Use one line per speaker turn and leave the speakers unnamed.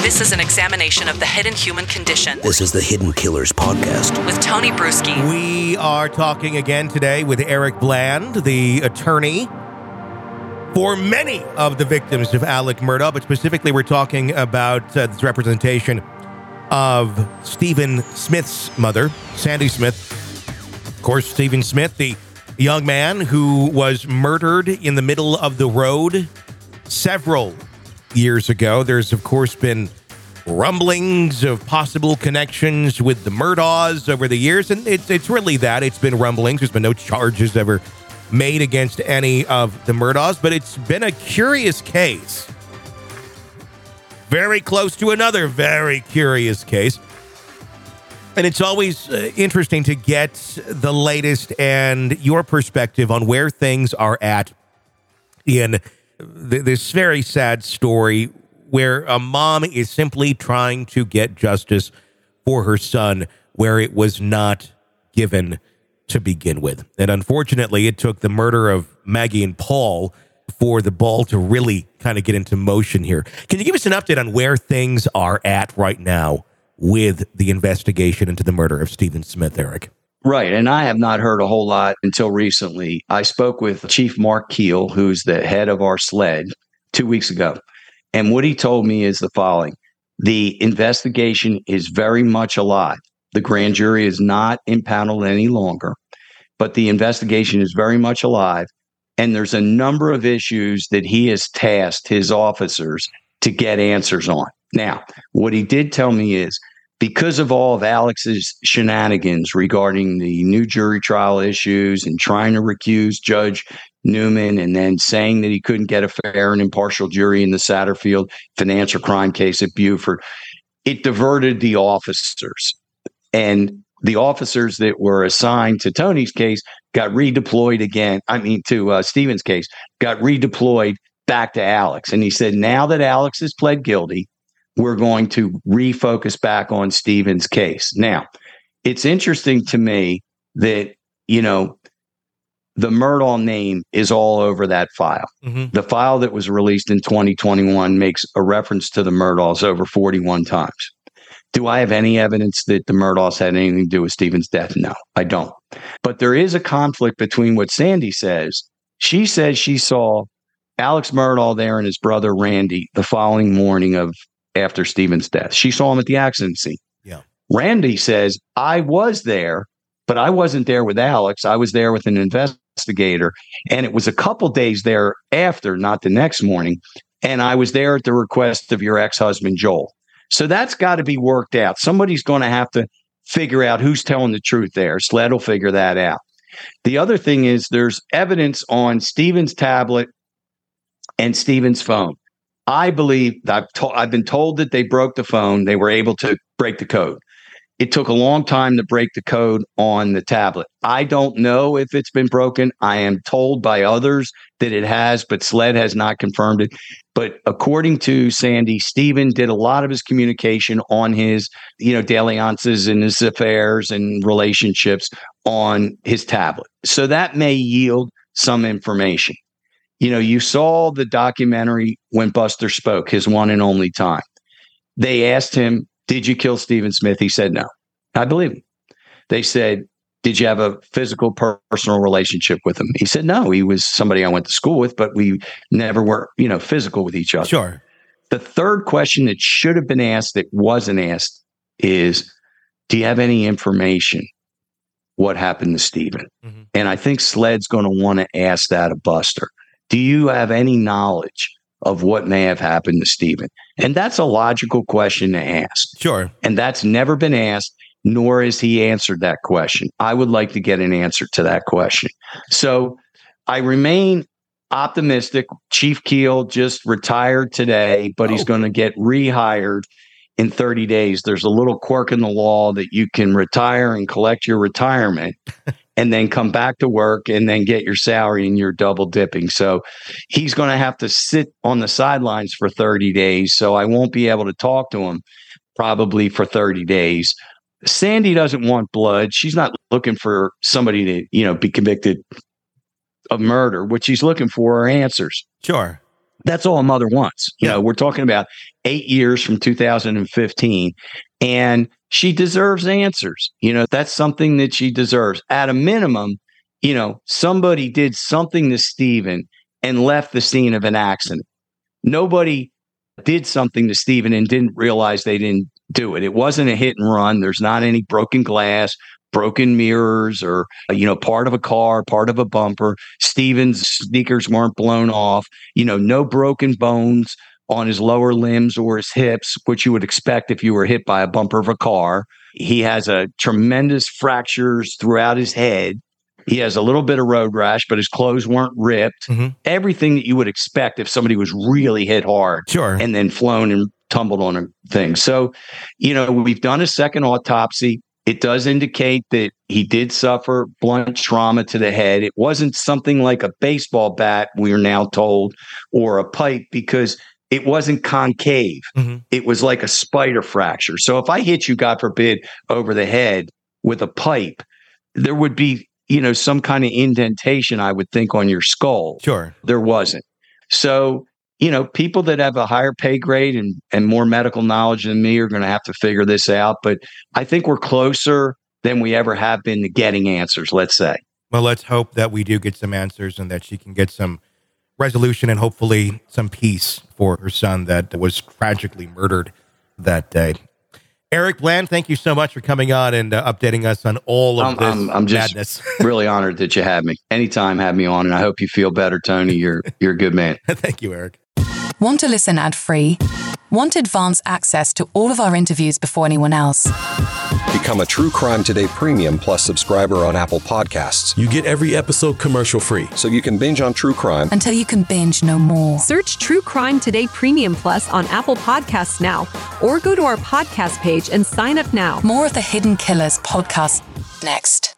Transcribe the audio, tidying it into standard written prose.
This is an examination of the hidden human condition.
This is the Hidden Killers Podcast.
With Tony Brueski.
We are talking again today with Eric Bland, the attorney for many of the victims of Alec Murdaugh, but specifically we're talking about this representation of Stephen Smith's mother, Sandy Smith. Of course, Stephen Smith, the young man who was murdered in the middle of the road several years ago. There's, of course, been rumblings of possible connections with the Murdaughs over the years, and it's really that. It's been rumblings. There's been no charges ever made against any of the Murdaughs, but it's been a curious case. Very close to another very curious case. And it's always interesting to get the latest and your perspective on where things are at in this very sad story where a mom is simply trying to get justice for her son where it was not given to begin with. And unfortunately, it took the murder of Maggie and Paul for the ball to really kind of get into motion here. Can you give us an update on where things are at right now with the investigation into the murder of Stephen Smith, Eric?
Right. And I have not heard a whole lot until recently. I spoke with Chief Mark Keel, who's the head of our SLED, 2 weeks ago. And what he told me is the following. The investigation is very much alive. The grand jury is not impaneled any longer, but the investigation is very much alive. And there's a number of issues that he has tasked his officers to get answers on. Now, what he did tell me is because of all of Alex's shenanigans regarding the new jury trial issues and trying to recuse Judge Newman and then saying that he couldn't get a fair and impartial jury in the Satterfield financial crime case at Buford, it diverted the officers. And the officers that were assigned to Tony's case got redeployed again. To Stephen's case, got redeployed back to Alex. And he said, now that Alex has pled guilty, we're going to refocus back on Stephen's case. Now, it's interesting to me that, the Murdaugh name is all over that file. Mm-hmm. The file that was released in 2021 makes a reference to the Murdaughs over 41 times. Do I have any evidence that the Murdaughs had anything to do with Stephen's death? No, I don't. But there is a conflict between what Sandy says. She says she saw Alex Murdaugh there and his brother Randy the following morning after Stephen's death. She saw him at the accident scene.
Yeah.
Randy says, I was there, but I wasn't there with Alex. I was there with an investigator. And it was a couple days thereafter, not the next morning. And I was there at the request of your ex-husband, Joel. So that's got to be worked out. Somebody's going to have to figure out who's telling the truth there. SLED will figure that out. The other thing is there's evidence on Stephen's tablet and Stephen's phone. I believe I've been told that they broke the phone. They were able to break the code. It took a long time to break the code on the tablet. I don't know if it's been broken. I am told by others that it has, but SLED has not confirmed it. But according to Sandy, Stephen did a lot of his communication on his, dalliances and his affairs and relationships on his tablet. So that may yield some information. You saw the documentary When Buster Spoke, his one and only time. They asked him, did you kill Stephen Smith? He said no. I believe him. They said, did you have a physical, personal relationship with him? He said no. He was somebody I went to school with, but we never were, physical with each other.
Sure.
The third question that should have been asked that wasn't asked is, do you have any information what happened to Stephen? Mm-hmm. And I think SLED's going to want to ask that of Buster. Do you have any knowledge of what may have happened to Stephen? And that's a logical question to ask.
Sure.
And that's never been asked, nor has he answered that question. I would like to get an answer to that question. So I remain optimistic. Chief Keel just retired today, but he's going to get rehired in 30 days. There's a little quirk in the law that you can retire and collect your retirement and then come back to work and then get your salary and you're double dipping. So he's going to have to sit on the sidelines for 30 days. So I won't be able to talk to him probably for 30 days. Sandy doesn't want blood. She's not looking for somebody to, be convicted of murder. What she's looking for are answers.
Sure.
That's all a mother wants. You
Yeah.
know, we're talking about 8 years from 2015, and she deserves answers. You know, that's something that she deserves. At a minimum, you know, somebody did something to Stephen and left the scene of an accident. Nobody did something to Stephen and didn't realize they didn't do it. It wasn't a hit and run. There's not any broken glass, broken mirrors, or, you know, part of a car, part of a bumper. Stephen's sneakers weren't blown off, you know, no broken bones on his lower limbs or his hips, which you would expect if you were hit by a bumper of a car. He has a tremendous fractures throughout his head. He has a little bit of road rash, but his clothes weren't ripped. Everything that you would expect if somebody was really hit hard and then flown and tumbled on a thing. So, you know, we've done a second autopsy. It does indicate that he did suffer blunt trauma to the head. It wasn't something like a baseball bat, we are now told, or a pipe, because it wasn't concave. It was like a spider fracture. So if I hit you, God forbid, over the head with a pipe, there would be, you know, some kind of indentation, I would think, on your skull. There wasn't. So, you know, people that have a higher pay grade and more medical knowledge than me are going to have to figure this out. But I think we're closer than we ever have been to getting answers, let's say.
Well, let's hope that we do get some answers and that she can get some resolution and hopefully some peace for her son that was tragically murdered that day. Eric Bland, thank you so much for coming on and updating us on all of this
I'm just
madness.
Really honored that you had me. Anytime, have me on, and I hope you feel better, Tony. You're a good man.
Thank you, Eric.
Want to listen ad-free? Want advanced access to all of our interviews before anyone else?
Become a True Crime Today Premium Plus subscriber on Apple Podcasts.
You get every episode commercial-free.
So you can binge on true crime
until you can binge no more.
Search True Crime Today Premium Plus on Apple Podcasts now, or go to our podcast page and sign up now.
More of the Hidden Killers podcast next.